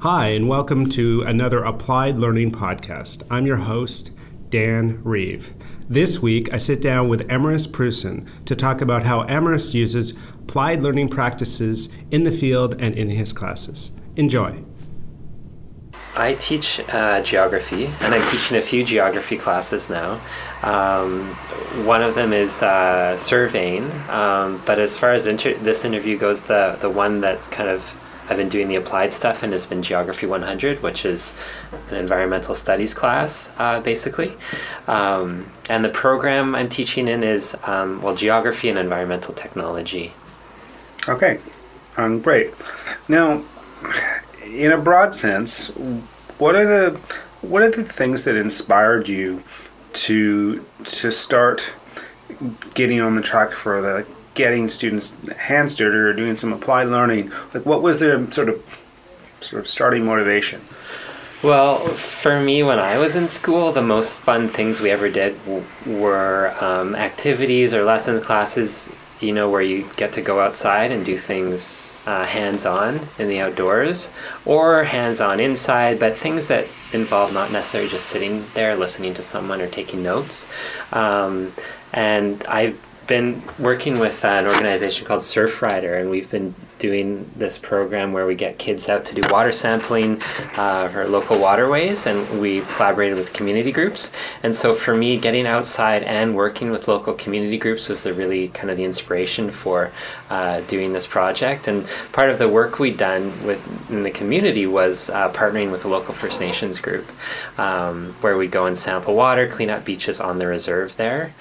Hi, and welcome to another Applied Learning podcast. I'm your host, Dan Reeve. This week, I sit down with Amaris Prusen to talk about how Amaris uses applied learning practices in the field and in his classes. Enjoy. I teach geography, and I'm teaching a few geography classes now. One of them is surveying, but as far as this interview goes, the one that's kind of I've been doing the applied stuff and has been Geography 100, which is an environmental studies class, basically. And the program I'm teaching in is, geography and environmental technology. Okay, great. Now, in a broad sense, what are the things that inspired you to start getting on the track for getting students hands dirty or doing some applied learning? Like, what was their sort of starting motivation? Well, for me, when I was in school, the most fun things we ever did were activities or lessons, classes, where you get to go outside and do things hands-on in the outdoors, or hands-on inside, but things that involve not necessarily just sitting there listening to someone or taking notes. And I've been working with an organization called Surfrider, and we've been doing this program where we get kids out to do water sampling for local waterways, and we collaborated with community groups. And so for me, getting outside and working with local community groups was really kind of the inspiration for doing this project. And part of the work we'd done in the community was partnering with a local First Nations group, where we'd go and sample water, clean up beaches on the reserve there.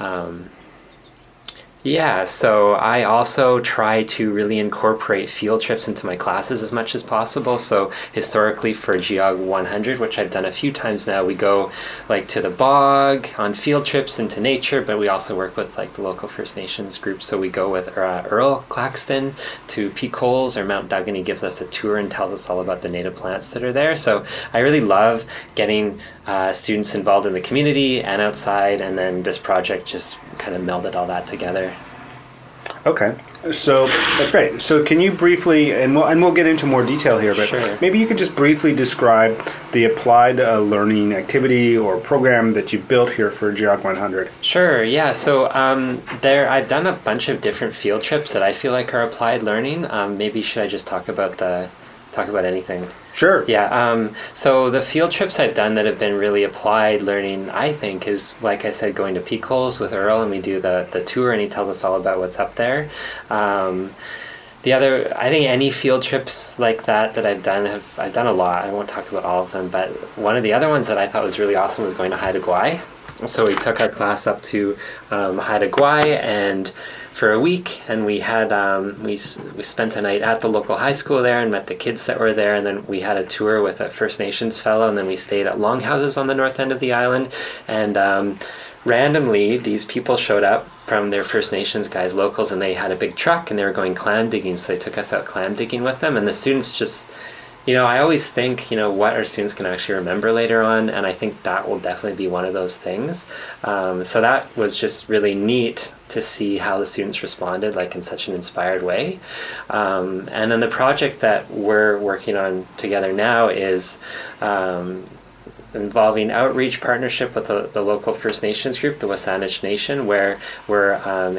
So I also try to really incorporate field trips into my classes as much as possible. So historically for Geog 100, which I've done a few times now, we go to the bog on field trips into nature, but we also work with the local First Nations group. So we go with Earl Claxton to Peak Holes or Mount Duggan. He gives us a tour and tells us all about the native plants that are there. So I really love getting students involved in the community and outside, and then this project just kind of melded all that together. Okay, so that's great. So can you briefly, and we'll get into more detail here, but Sure. Maybe you could just briefly describe the applied learning activity or program that you built here for Geog 100. Sure, yeah. So I've done a bunch of different field trips that I feel like are applied learning. Maybe should I just talk about anything? Sure. Yeah. So the field trips I've done that have been really applied learning, I think, is, like I said, going to Peak Holes with Earl, and we do the tour, and he tells us all about what's up there. I think any field trips like that I've done a lot. I won't talk about all of them, but one of the other ones that I thought was really awesome was going to Haida Gwaii. So we took our class up to Haida Gwaii and for a week, and we had we spent a night at the local high school there and met the kids that were there, and then we had a tour with a First Nations fellow, and then we stayed at longhouses on the north end of the island, and randomly these people showed up from their First Nations guys, locals, and they had a big truck and they were going clam digging, so they took us out clam digging with them, and the students just, I always think, what our students can actually remember later on, and I think that will definitely be one of those things. So that was just really neat to see how the students responded, in such an inspired way. And then the project that we're working on together now is involving outreach partnership with the local First Nations group, the Wasanich Nation, where we're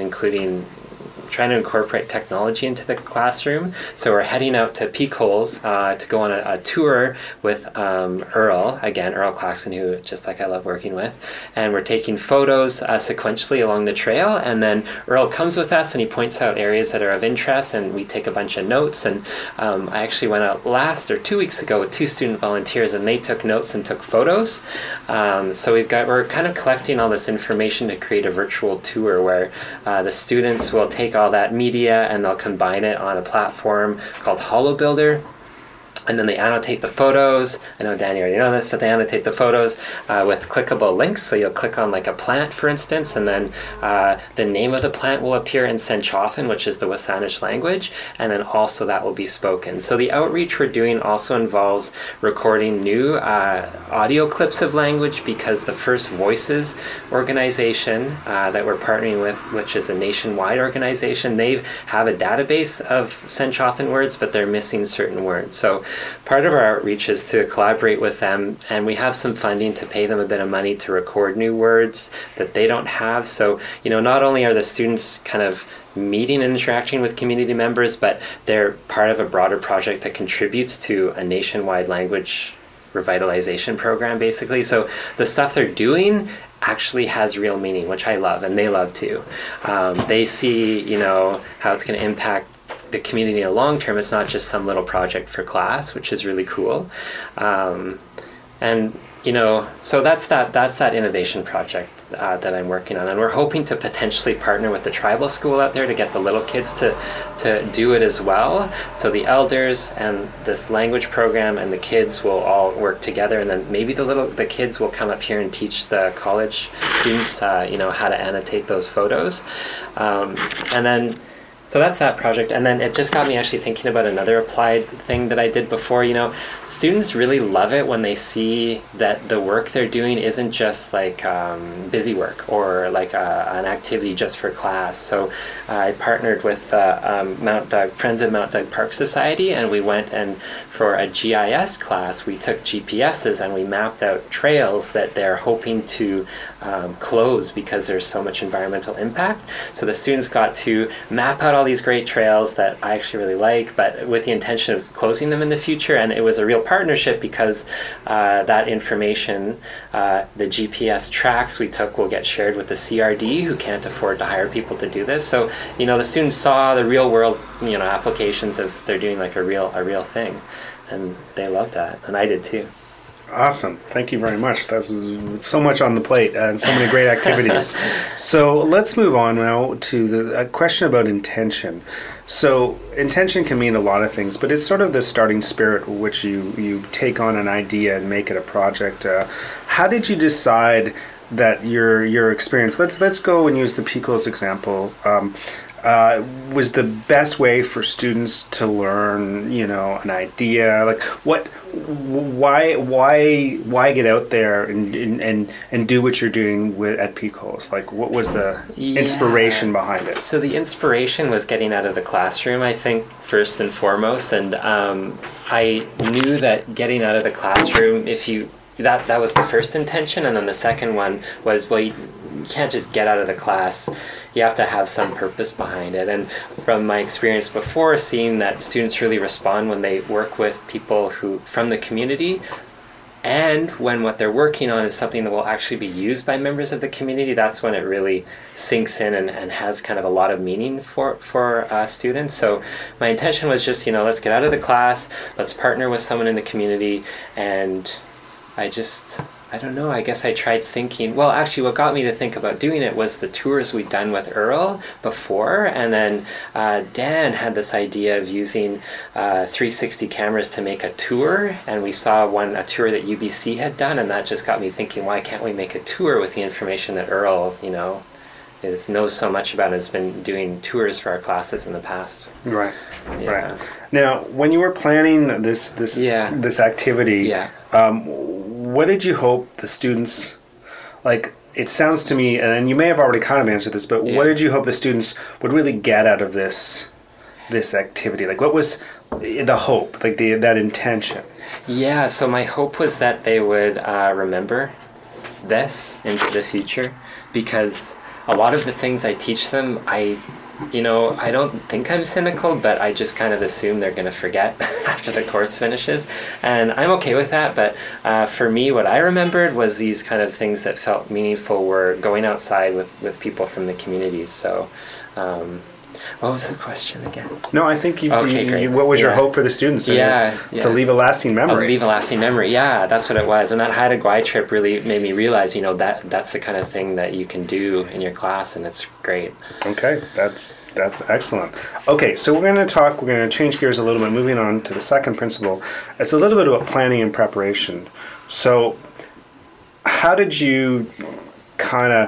trying to incorporate technology into the classroom. So we're heading out to Peak Holes to go on a tour with Earl Claxton, who just I love working with, and we're taking photos sequentially along the trail, and then Earl comes with us and he points out areas that are of interest, and we take a bunch of notes, and I actually went out 2 weeks ago with 2 student volunteers, and they took notes and took photos. So we're kind of collecting all this information to create a virtual tour where the students will take all that media and they'll combine it on a platform called HoloBuilder. And then they annotate the photos. I know Danny already know this, but they annotate the photos with clickable links. So you'll click on a plant, for instance, and then the name of the plant will appear in Senchothan, which is the Wasanich language, and then also that will be spoken. So the outreach we're doing also involves recording new audio clips of language, because the First Voices organization that we're partnering with, which is a nationwide organization, they have a database of Senchothan words, but they're missing certain words. So part of our outreach is to collaborate with them, and we have some funding to pay them a bit of money to record new words that they don't have. So, not only are the students kind of meeting and interacting with community members, but they're part of a broader project that contributes to a nationwide language revitalization program, basically. So the stuff they're doing actually has real meaning, which I love, and they love too. They see, how it's going to impact the community in the long term. It's not just some little project for class, which is really cool. So that's that innovation project that I'm working on, and we're hoping to potentially partner with the tribal school out there to get the little kids to do it as well. So the elders and this language program and the kids will all work together, and then maybe the kids will come up here and teach the college students, how to annotate those photos, and then. So that's that project. And then it just got me actually thinking about another applied thing that I did before. Students really love it when they see that the work they're doing isn't just like busy work or like an activity just for class. So I partnered with Friends of Mount Doug Park Society, and we went and for a GIS class, we took GPSs and we mapped out trails that they're hoping to close because there's so much environmental impact. So the students got to map out all these great trails that I actually really like, but with the intention of closing them in the future. And it was a real partnership because that information, the GPS tracks we took will get shared with the CRD, who can't afford to hire people to do this. So, the students saw the real world, applications of they're doing like a real thing, and they loved that, and I did too. Awesome. Thank you very much. That's so much on the plate and so many great activities. So let's move on now to a question about intention. So intention can mean a lot of things, but it's sort of the starting spirit with which you take on an idea and make it a project. How did you decide that your experience, let's go and use the Pico's example, was the best way for students to learn, an idea? Like why get out there and do what you're doing at Pico's? Like, what was the inspiration behind it? So the inspiration was getting out of the classroom, I think, first and foremost. And I knew that getting out of the classroom, that was the first intention, and then the second one was, you can't just get out of the class. You have to have some purpose behind it. And from my experience before, seeing that students really respond when they work with people from the community, and when what they're working on is something that will actually be used by members of the community, that's when it really sinks in and has kind of a lot of meaning for students. So my intention was just, let's get out of the class, let's partner with someone in the community, and I don't know, I guess I tried thinking, well, actually what got me to think about doing it was the tours we'd done with Earl before, and then Dan had this idea of using 360 cameras to make a tour, and we saw a tour that UBC had done, and that just got me thinking, why can't we make a tour with the information that Earl, knows so much about and has been doing tours for our classes in the past. Right. Yeah. Right. Now, when you were planning this activity, what did you hope the students, like, it sounds to me, and you may have already kind of answered this, but what did you hope the students would really get out of this activity? Like, what was the hope, like that intention? Yeah, so my hope was that they would remember this into the future, because a lot of the things I teach them, I don't think I'm cynical, but I just kind of assume they're going to forget after the course finishes. And I'm okay with that, but for me, what I remembered was these kind of things that felt meaningful were going outside with people from the community. So what was the question again? No, I think what was your hope for the students? To leave a lasting memory. Leave a lasting memory, that's what it was. And that Haida Gwaii trip really made me realize, that's the kind of thing that you can do in your class, and it's great. Okay, that's excellent. Okay, so we're going to change gears a little bit, moving on to the second principle. It's a little bit about planning and preparation. So how did you kind of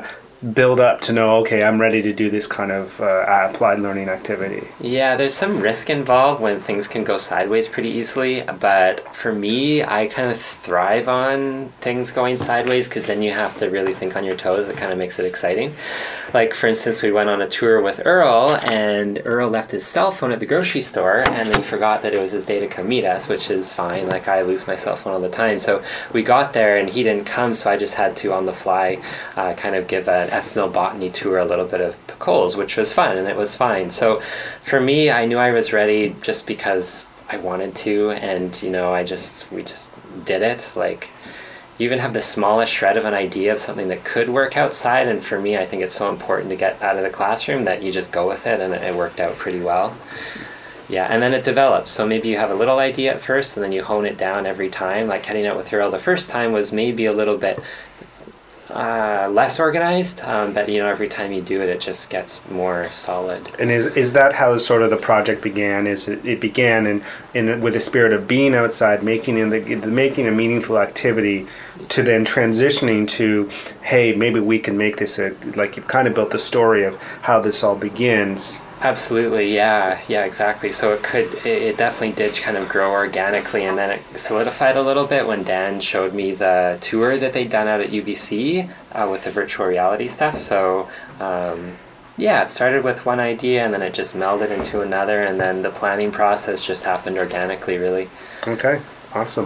build up to know, okay, I'm ready to do this kind of applied learning activity? Yeah, there's some risk involved when things can go sideways pretty easily, but for me, I kind of thrive on things going sideways because then you have to really think on your toes. It kind of makes it exciting. Like, for instance, we went on a tour with Earl, and Earl left his cell phone at the grocery store, and he forgot that it was his day to come meet us, which is fine. Like, I lose my cell phone all the time. So we got there, and he didn't come, so I just had to, on the fly, kind of give an ethnobotany tour a little bit of Coles, which was fun, and it was fine. So for me, I knew I was ready just because I wanted to, and we just did it. Like, you even have the smallest shred of an idea of something that could work outside, and for me, I think it's so important to get out of the classroom that you just go with it, and it worked out pretty well. Yeah, and then it develops. So maybe you have a little idea at first, and then you hone it down every time. Like heading out with Earl the first time was maybe a little bit less organized, but every time you do it, it just gets more solid. And is that how sort of the project began? Is it began in with the spirit of being outside, making a meaningful activity, to then transitioning to, hey, maybe we can make this like you've kind of built the story of how this all begins. Absolutely, yeah, exactly. So it definitely did kind of grow organically, and then it solidified a little bit when Dan showed me the tour that they'd done out at UBC with the virtual reality stuff. So it started with one idea, and then it just melded into another, and then the planning process just happened organically, really. Okay, awesome.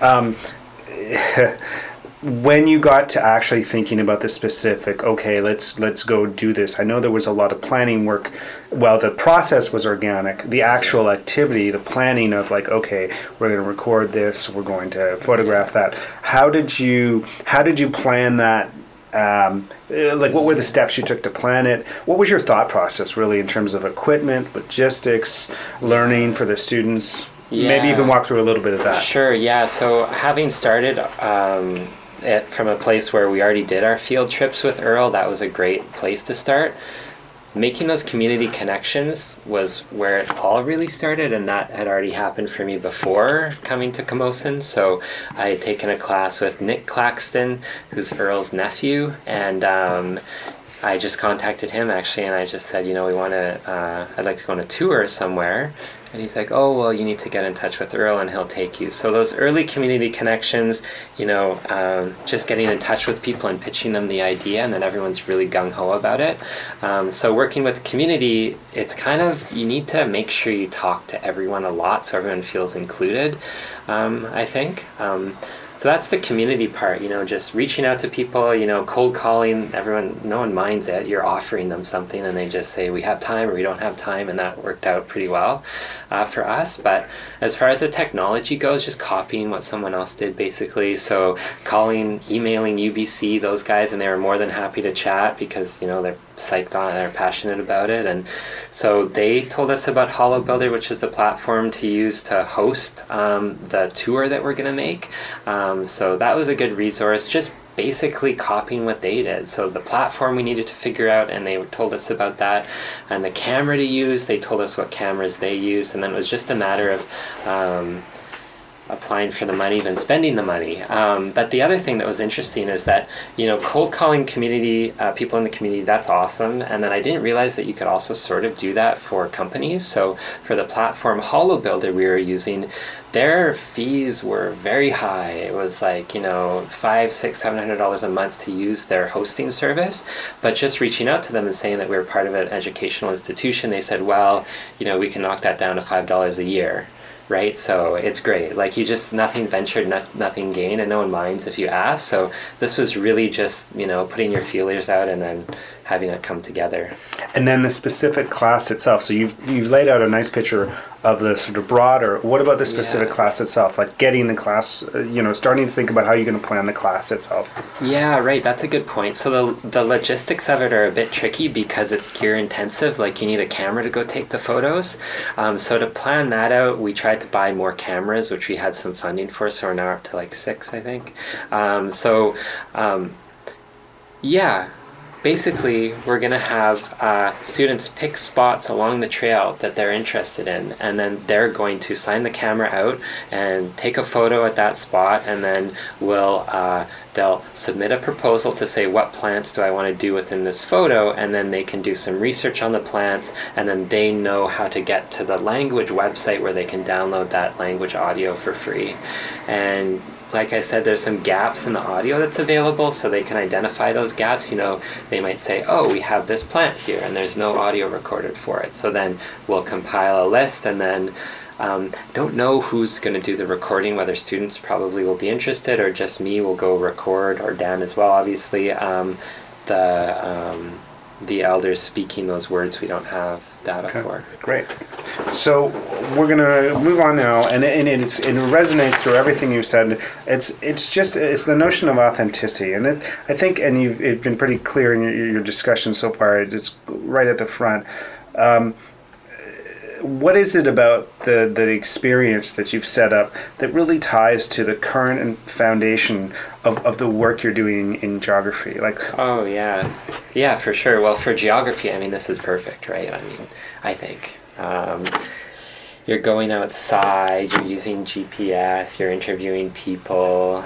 When you got to actually thinking about the specific, okay, let's go do this. I know there was a lot of planning work. Well, the process was organic. The actual activity, the planning of like, okay, we're going to record this, we're going to photograph that. How did you plan that? Like, what were the steps you took to plan it? What was your thought process really in terms of equipment, logistics, learning for the students? Yeah. Maybe you can walk through a little bit of that. Sure, yeah. So having started from a place where we already did our field trips with Earl, that was a great place to start. Making those community connections was where it all really started, and that had already happened for me before coming to Camosun. So I had taken a class with Nick Claxton, who's Earl's nephew, and I just contacted him actually, and I just said, I'd like to go on a tour somewhere. And he's like, oh, well, you need to get in touch with Earl and he'll take you. So those early community connections, just getting in touch with people and pitching them the idea, and then everyone's really gung-ho about it. So working with the community, it's kind of, you need to make sure you talk to everyone a lot so everyone feels included, I think. So that's the community part, just reaching out to people, cold calling, no one minds it. You're offering them something and they just say, we have time or we don't have time, and that worked out pretty well for us. But as far as the technology goes, just copying what someone else did, basically. So emailing UBC, those guys, and they were more than happy to chat because, they're psyched on it, they're passionate about it. And so they told us about HoloBuilder, which is the platform to use to host the tour that we're going to make. So that was a good resource, just basically copying what they did. So the platform we needed to figure out, and they told us about that. And the camera to use, they told us what cameras they used. And then it was just a matter of applying for the money than spending the money. But the other thing that was interesting is that, cold calling community, people in the community, that's awesome. And then I didn't realize that you could also sort of do that for companies. So for the platform HoloBuilder we were using, their fees were very high. It was like, $500, $600, $700 a month to use their hosting service. But just reaching out to them and saying that we were part of an educational institution, they said, well, we can knock that down to $5 a year. Right, so it's great. Like, you just, nothing ventured, nothing gained, and no one minds if you ask. So this was really just, putting your feelers out and then having it come together. And then the specific class itself. So you've laid out a nice picture of the sort of broader. What about the specific class itself? Like getting the class, starting to think about how you're going to plan the class itself. Yeah, right. That's a good point. So the logistics of it are a bit tricky because it's gear intensive. Like, you need a camera to go take the photos. So to plan that out, we tried to buy more cameras, which we had some funding for. So we're now up to like 6, I think. basically, we're going to have students pick spots along the trail that they're interested in, and then they're going to sign the camera out and take a photo at that spot, and then they'll submit a proposal to say, what plants do I want to do within this photo, and then they can do some research on the plants, and then they know how to get to the language website where they can download that language audio for free. And like I said, there's some gaps in the audio that's available, so they can identify those gaps. They might say, oh, we have this plant here, and there's no audio recorded for it. So then we'll compile a list, and then don't know who's going to do the recording, whether students probably will be interested, or just me will go record, or Dan as well, obviously. The elders speaking those words we don't have data for. Great. So we're going to move on now, and it resonates through everything you said. It's the notion of authenticity, and I think, and you've been pretty clear in your discussion so far. It's right at the front. What is it about the experience that you've set up that really ties to the current foundation of the work you're doing in geography? Oh, yeah, for sure. Well, for geography, this is perfect, right? I think. You're going outside, you're using GPS, you're interviewing people.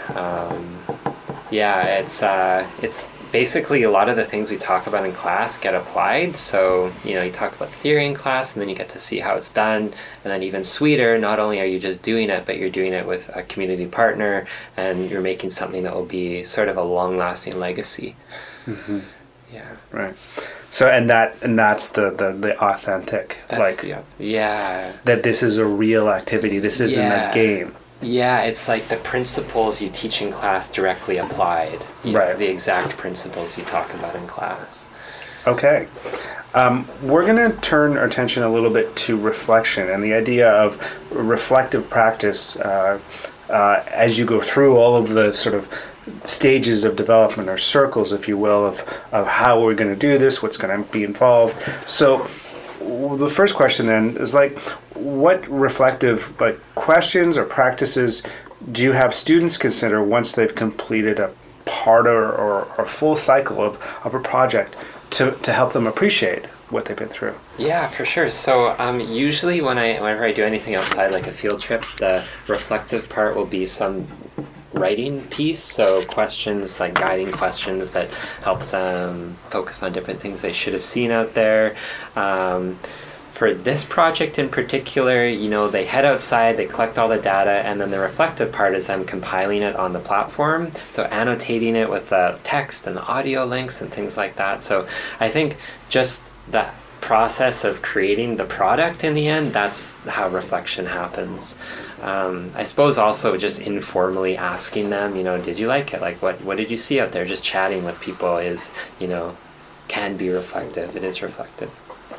It's basically a lot of the things we talk about in class get applied. So, you talk about theory in class, and then you get to see how it's done. And then even sweeter, not only are you just doing it, but you're doing it with a community partner, and you're making something that will be sort of a long-lasting legacy. Mm-hmm. Yeah. Right. So, and that's the authentic. That this is a real activity. This isn't a game. Yeah, it's like the principles you teach in class directly applied. Right. The exact principles you talk about in class. Okay. We're going to turn our attention a little bit to reflection and the idea of reflective practice as you go through all of the sort of stages of development, or circles, if you will, of how we're going to do this, what's going to be involved. So the first question then is what reflective questions or practices do you have students consider once they've completed a part or a full cycle of a project to help them appreciate what they've been through? Yeah, for sure. So usually whenever I do anything outside, like a field trip, the reflective part will be some writing piece, so questions, like guiding questions that help them focus on different things they should have seen out there. For this project in particular, they head outside, they collect all the data, and then the reflective part is them compiling it on the platform, so annotating it with the text and the audio links and things like that. So I think just that process of creating the product in the end, that's how reflection happens. I suppose also just informally asking them, did you like it? What did you see out there? Just chatting with people is, can be reflective. It is reflective.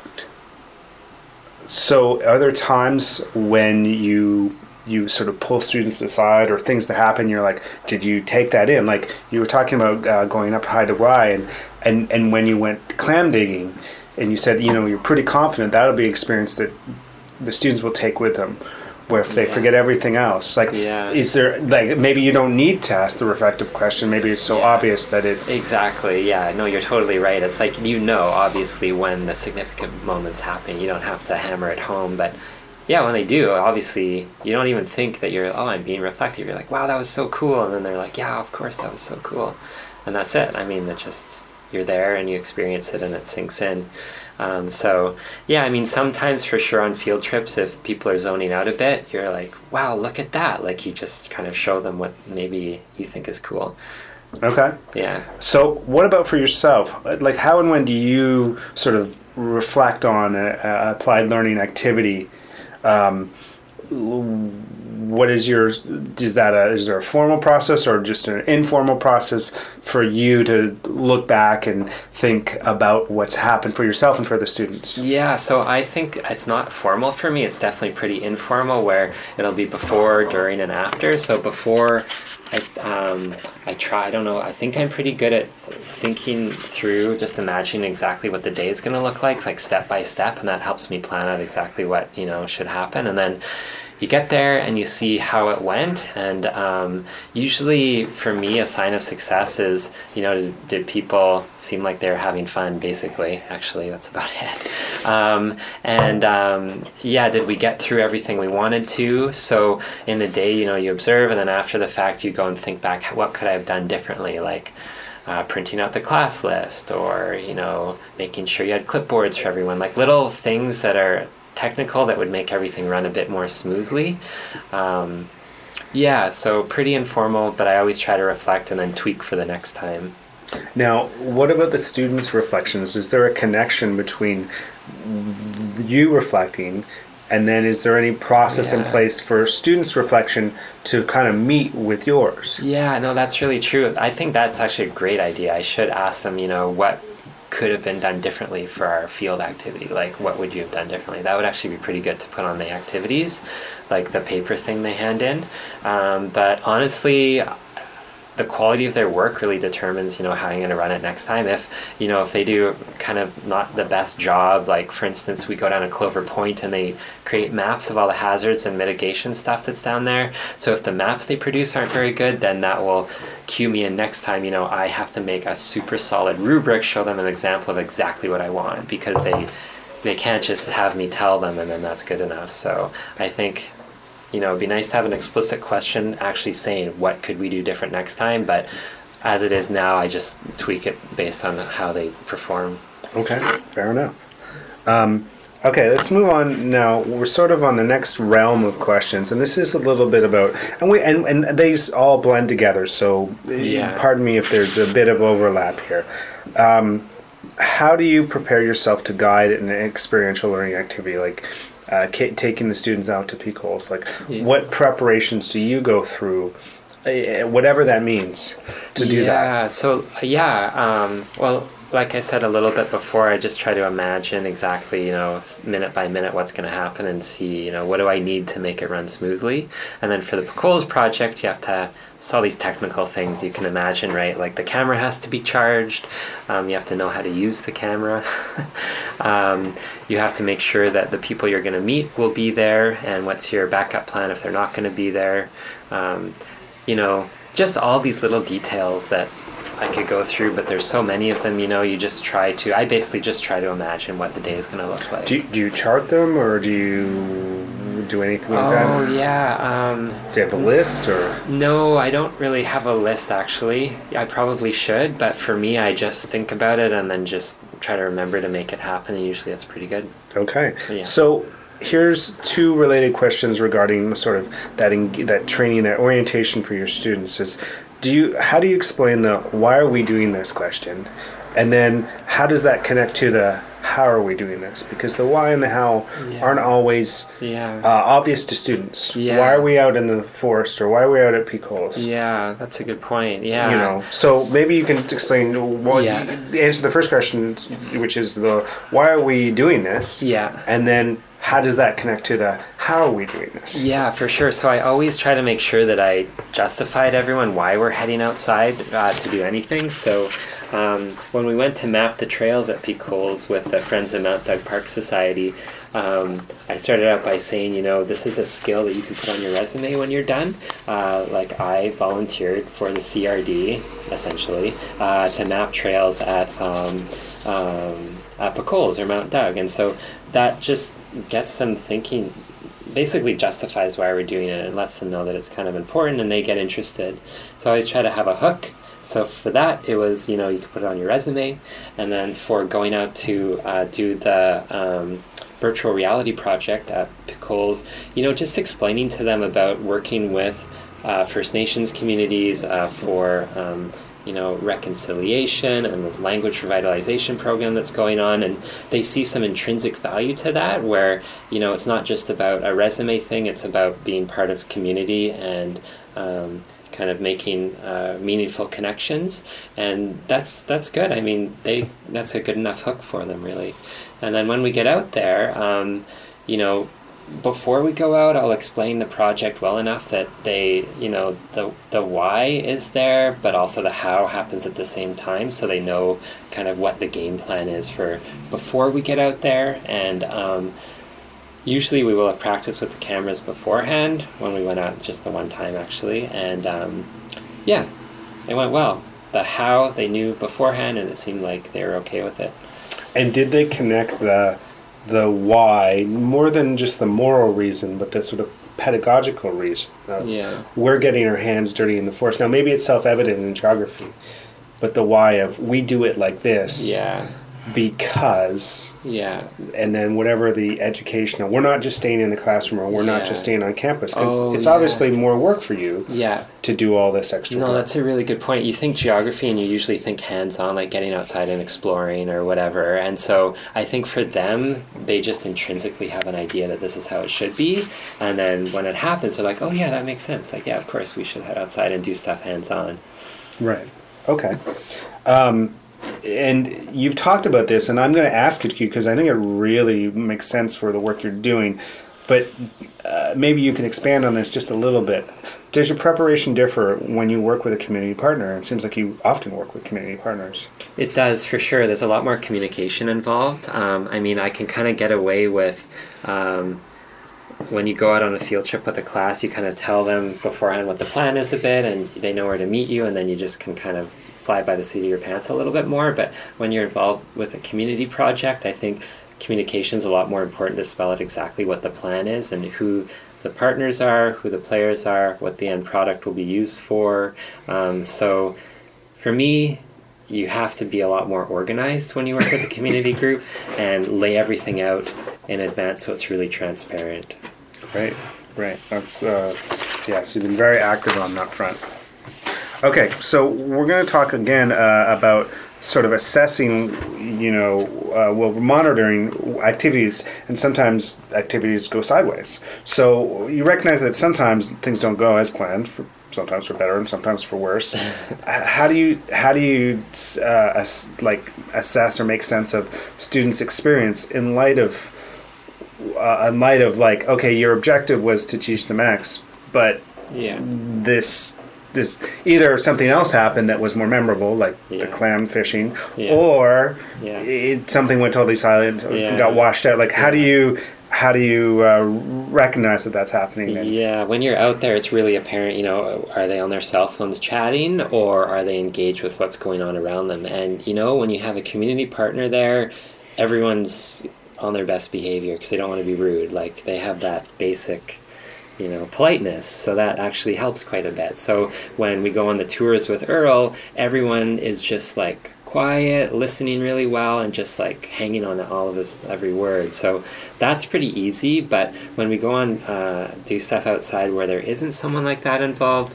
So are there times when you sort of pull students aside, or things that happen, you're like, did you take that in? Like you were talking about going up Haida Gwaii, and when you went clam digging, and you said, you're pretty confident that'll be an experience that the students will take with them, where if they forget everything else. Is there, maybe you don't need to ask the reflective question, maybe it's so obvious that it... Exactly, yeah. No, you're totally right. It's like, obviously, when the significant moments happen, you don't have to hammer it home, but yeah, when they do, obviously, you don't even think that I'm being reflective. You're like, wow, that was so cool. And then they're like, yeah, of course, that was so cool. And that's it. You're there and you experience it and it sinks in. Sometimes for sure on field trips, if people are zoning out a bit, you're like, wow, look at that. You just kind of show them what maybe you think is cool. Okay. Yeah. So what about for yourself? How and when do you sort of reflect on an applied learning activity? Is there a formal process or just an informal process for you to look back and think about what's happened for yourself and for the students? Yeah, so I think it's not formal for me. It's definitely pretty informal, where it'll be before, during, and after. So before, I think I'm pretty good at thinking through, just imagining exactly what the day is going to look like step by step, and that helps me plan out exactly what should happen. And then you get there and you see how it went, and usually for me a sign of success is, did people seem like they're having fun, basically. Actually, that's about it. Did we get through everything we wanted to? So in the day, you observe, and then after the fact you go and think back, what could I have done differently, like printing out the class list, or making sure you had clipboards for everyone, like little things that are technical that would make everything run a bit more smoothly. So pretty informal, but I always try to reflect and then tweak for the next time. Now, what about the students' reflections? Is there a connection between you reflecting, and then is there any process in place for students' reflection to kind of meet with yours? Yeah, no, that's really true. I think that's actually a great idea. I should ask them, what could have been done differently for our field activity. Like, what would you have done differently? That would actually be pretty good to put on the activities, like the paper thing they hand in. But honestly, the quality of their work really determines, how I'm going to run it next time. If they do kind of not the best job, like for instance, we go down to Clover Point and they create maps of all the hazards and mitigation stuff that's down there. So if the maps they produce aren't very good, then that will cue me in next time. I have to make a super solid rubric, show them an example of exactly what I want, because they can't just have me tell them and then that's good enough. So I think it'd be nice to have an explicit question actually saying what could we do different next time, but as it is now, I just tweak it based on how they perform. Okay, fair enough. Okay, let's move on now. We're sort of on the next realm of questions, and this is a little bit about, and these all blend together, so pardon me if there's a bit of overlap here. How do you prepare yourself to guide an experiential learning activity, like taking the students out to peak holes? What preparations do you go through, whatever that means, to do that? Well, like I said a little bit before, I just try to imagine exactly, minute by minute what's going to happen and see, what do I need to make it run smoothly. And then for the Picoles project, you have to, it's all these technical things you can imagine, right? Like the camera has to be charged. You have to know how to use the camera. You have to make sure that the people you're going to meet will be there, and what's your backup plan if they're not going to be there. Just all these little details that I could go through, but there's so many of them, I basically just try to imagine what the day is going to look like. Do you chart them, or do you do anything like that? Oh, yeah. Do you have a list, or? No, I don't really have a list, actually. I probably should, but for me, I just think about it and then just try to remember to make it happen, and usually that's pretty good. Okay. Yeah. So here's two related questions regarding sort of that training, that orientation for your students. Is how do you explain the why are we doing this question, and then how does that connect to the how are we doing this? Because the why and the how aren't always obvious to students. Why are we out in the forest, or why are we out at peak holes? Yeah, that's a good point. Yeah. So maybe you can explain answer the first question, which is the why are we doing this? Yeah. And then how does that connect to the how are we doing this? Yeah, for sure. So I always try to make sure that I justify to everyone why we're heading outside to do anything. So when we went to map the trails at Peak Holes with the Friends of Mount Doug Park Society, I started out by saying, this is a skill that you can put on your resume when you're done. Like I volunteered for the CRD, essentially, to map trails at Peak Holes or Mount Doug. And so that just gets them thinking, basically justifies why we're doing it and lets them know that it's kind of important and they get interested. So I always try to have a hook. So for that, it was, you could put it on your resume. And then for going out to do the virtual reality project at Peak Holes, just explaining to them about working with First Nations communities for reconciliation and the language revitalization program that's going on, and they see some intrinsic value to that where, it's not just about a resume thing, it's about being part of community and kind of making meaningful connections, and that's good. I mean, that's a good enough hook for them, really. And then when we get out there, before we go out, I'll explain the project well enough that they, the why is there, but also the how happens at the same time, so they know kind of what the game plan is for before we get out there. And Usually we will have practiced with the cameras beforehand when we went out just the one time actually, and yeah, it went well. The how they knew beforehand, and it seemed like they were okay with it. And did they connect the why more than just the moral reason, but the sort of pedagogical reason of we're getting our hands dirty in the forest? Now maybe it's self-evident in geography, but the why of we do it like this because and then whatever the educational, we're not just staying in the classroom, or we're not just staying on campus, because it's obviously more work for you to do all this extra work. That's a really good point. You think geography and you usually think hands-on, like getting outside and exploring or whatever, and so I think for them they just intrinsically have an idea that this is how it should be, and then when it happens they're like, oh yeah, that makes sense, like yeah, of course we should head outside and do stuff hands-on. Right. Okay. And you've talked about this, and I'm going to ask it to you because I think it really makes sense for the work you're doing. But maybe you can expand on this just a little bit. Does your preparation differ when you work with a community partner? It seems like you often work with community partners. It does, for sure. There's a lot more communication involved. I mean, I can kind of get away with... when you go out on a field trip with a class, you kind of tell them beforehand what the plan is a bit, and they know where to meet you, and then you just can kind of fly by the seat of your pants a little bit more. But when you're involved with a community project, I think communication is a lot more important to spell out exactly what the plan is and who the partners are, who the players are, what the end product will be used for. So for me, you have to be a lot more organized when you work with a community group and lay everything out in advance so it's really transparent. Right. That's, so you've been very active on that front. Okay, so we're going to talk again about sort of assessing, monitoring activities, and sometimes activities go sideways. So you recognize that sometimes things don't go as planned, sometimes for better and sometimes for worse. How do you assess or make sense of students' experience in light of like, okay, your objective was to teach them X, but this either something else happened that was more memorable, like the clam fishing, or something went totally silent and got washed out. Like, how do you recognize that that's happening then? Yeah, when you're out there, it's really apparent, are they on their cell phones chatting, or are they engaged with what's going on around them? And, when you have a community partner there, everyone's on their best behavior because they don't want to be rude. Like, they have that basic politeness, so that actually helps quite a bit. So when we go on the tours with Earl, everyone is just like quiet, listening really well, and just like hanging on to all of his every word. So that's pretty easy. But when we go on do stuff outside where there isn't someone like that involved,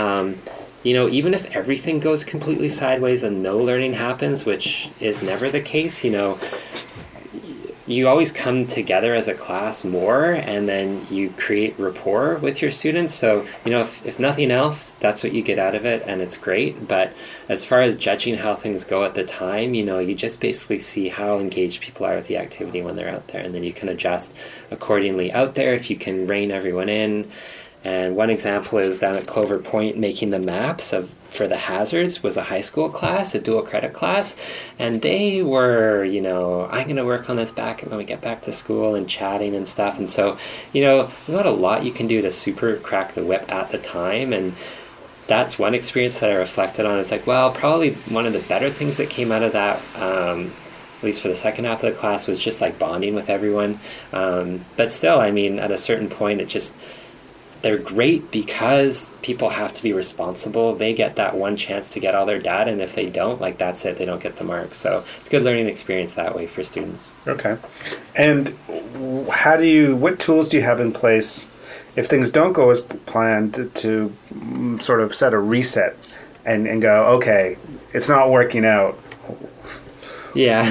even if everything goes completely sideways and no learning happens, which is never the case, you always come together as a class more, and then you create rapport with your students. So, if nothing else, that's what you get out of it, and it's great. But as far as judging how things go at the time, you just basically see how engaged people are with the activity when they're out there, and then you can adjust accordingly out there if you can rein everyone in. And one example is down at Clover Point, making the maps for the hazards was a high school class, a dual credit class, and they were, I'm going to work on this back when we get back to school, and chatting and stuff. And so, there's not a lot you can do to super crack the whip at the time. And that's one experience that I reflected on. It's like, well, probably one of the better things that came out of that, at least for the second half of the class, was just like bonding with everyone. But still, at a certain point, they're great because people have to be responsible. They get that one chance to get all their data, and if they don't, that's it. They don't get the marks. So it's a good learning experience that way for students. Okay. And what tools do you have in place if things don't go as planned to sort of set a reset and go, okay, it's not working out? Yeah.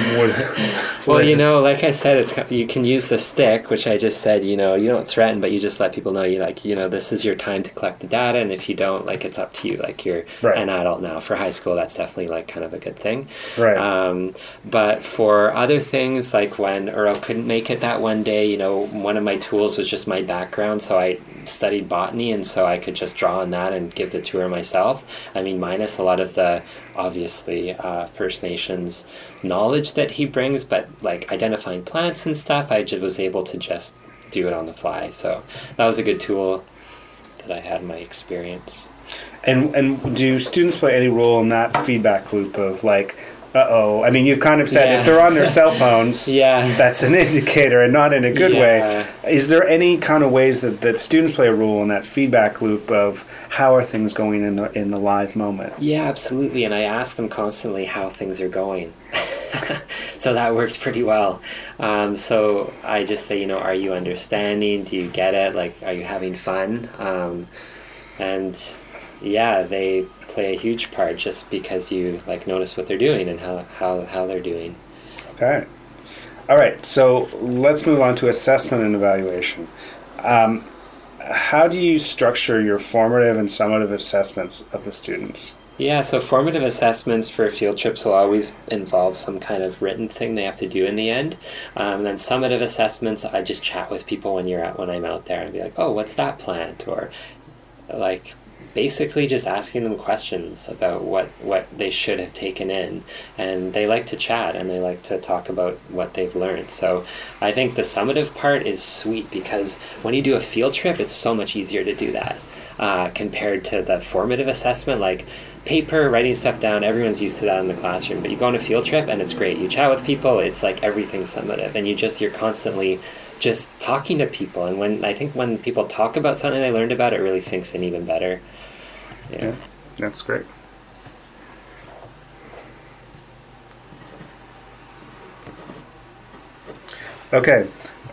Well, like I said, you can use the stick, which I just said, you don't threaten, but you just let people know this is your time to collect the data, and if you don't, it's up to you. Like, you're an adult now. For high school, that's definitely kind of a good thing. Right. But for other things, like when Earl couldn't make it that one day, one of my tools was just my background, so I studied botany, and so I could just draw on that and give the tour myself. Minus a lot of the obviously First Nations knowledge that he brings, but like identifying plants and stuff, I just was able to just do it on the fly. So that was a good tool that I had in my experience. And do students play any role in that feedback loop of like, uh-oh, I mean, you've kind of said if they're on their cell phones, that's an indicator and not in a good way. Is there any kind of ways that students play a role in that feedback loop of how are things going in the live moment? Yeah, absolutely. And I ask them constantly how things are going. So that works pretty well. So I just say, are you understanding? Do you get it? Like, are you having fun? And yeah, they play a huge part just because you like notice what they're doing and how they're doing. Okay. All right. So let's move on to assessment and evaluation. How do you structure your formative and summative assessments of the students? Yeah, so formative assessments for field trips will always involve some kind of written thing they have to do in the end. And then summative assessments, I just chat with people when I'm out there and be like, oh, what's that plant? Or like basically just asking them questions about what they should have taken in. And they like to chat and they like to talk about what they've learned. So I think the summative part is sweet because when you do a field trip, it's so much easier to do that compared to the formative assessment. Like paper, writing stuff down, everyone's used to that in the classroom, but you go on a field trip and it's great. You chat with people, it's like everything's summative, and you're constantly just talking to people. And when people talk about something they learned about, it really sinks in even better. Yeah, that's great. Okay,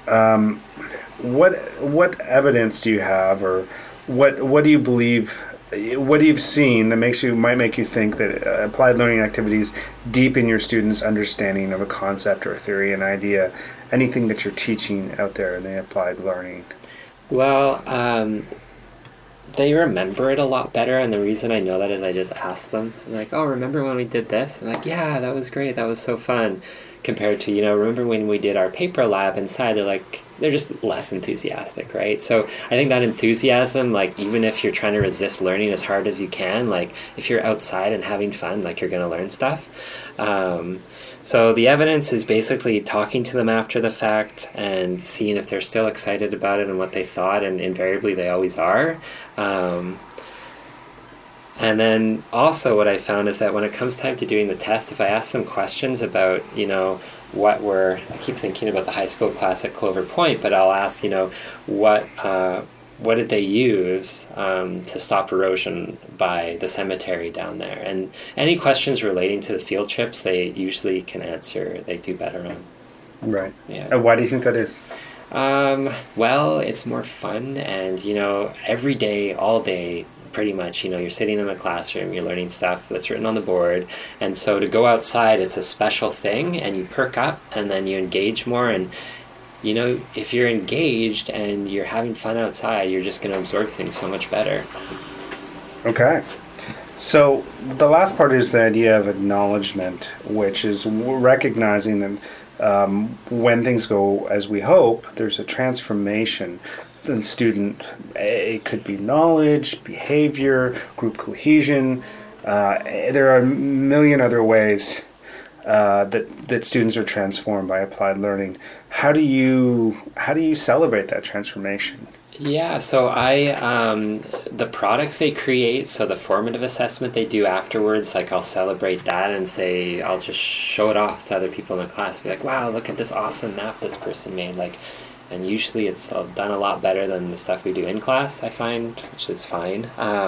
what evidence do you have, or what do you believe? What you've seen that might make you think that applied learning activities deepen your students' understanding of a concept or a theory, an idea, anything that you're teaching out there in the applied learning? Well, they remember it a lot better, and the reason I know that is I just ask them. I'm like, oh, remember when we did this? I'm like, yeah, that was great, that was so fun. Compared to, remember when we did our paper lab inside, they're just less enthusiastic, right? So I think that enthusiasm, like even if you're trying to resist learning as hard as you can, like if you're outside and having fun, like you're going to learn stuff. So the evidence is basically talking to them after the fact and seeing if they're still excited about it and what they thought, and invariably they always are. And then also what I found is that when it comes time to doing the test, if I ask them questions about, I keep thinking about the high school class at Clover Point, but I'll ask, what did they use to stop erosion by the cemetery down there? And any questions relating to the field trips, they usually can answer, they do better on. Right. Yeah. And why do you think that is? Well, it's more fun, and, every day, all day, pretty much, you're sitting in a classroom, you're learning stuff that's written on the board, and so to go outside, it's a special thing, and you perk up, and then you engage more, and if you're engaged and you're having fun outside, you're just going to absorb things so much better. Okay. So the last part is the idea of acknowledgement, which is recognizing that when things go as we hope, there's a transformation. The student, it could be knowledge, behavior, group cohesion. There are a million other ways that students are transformed by applied learning. How do you celebrate that transformation? Yeah, so the products they create, so the formative assessment they do afterwards, like I'll celebrate that and say, I'll just show it off to other people in the class, be like, wow, look at this awesome map this person made, and usually it's done a lot better than the stuff we do in class, I find, which is fine.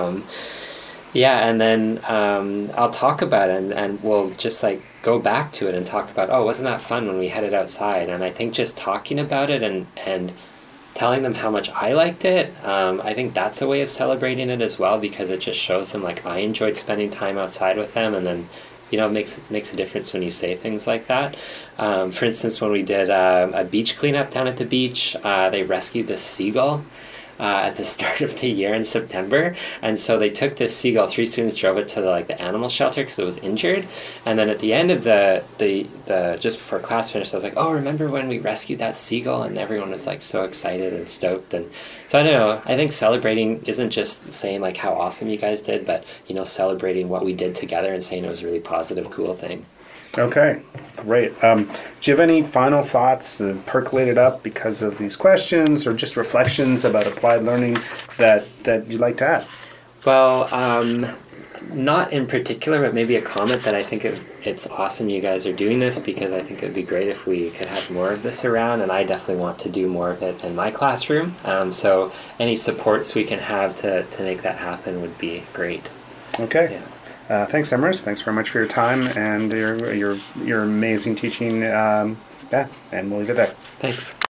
And then I'll talk about it, and we'll just go back to it and talk about, oh, wasn't that fun when we headed outside? And I think just talking about it and telling them how much I liked it, I think that's a way of celebrating it as well, because it just shows them I enjoyed spending time outside with them, and then it makes a difference when you say things like that. For instance, when we did a beach cleanup down at the beach, they rescued this seagull at the start of the year in September, and so they took this seagull. 3 students drove it to the animal shelter because it was injured, and then at the end of the just before class finished, I was like, oh, remember when we rescued that seagull? And everyone was so excited and stoked. And so I don't know, I think celebrating isn't just saying how awesome you guys did, but celebrating what we did together and saying it was a really positive, cool thing. Okay, great. Do you have any final thoughts that percolated up because of these questions, or just reflections about applied learning that you'd like to add? Well, not in particular, but maybe a comment that I think it's awesome you guys are doing this, because I think it would be great if we could have more of this around, and I definitely want to do more of it in my classroom. So any supports we can have to make that happen would be great. Okay. Yeah. Thanks, Emrys. Thanks very much for your time and your amazing teaching. And we'll leave it there. Thanks.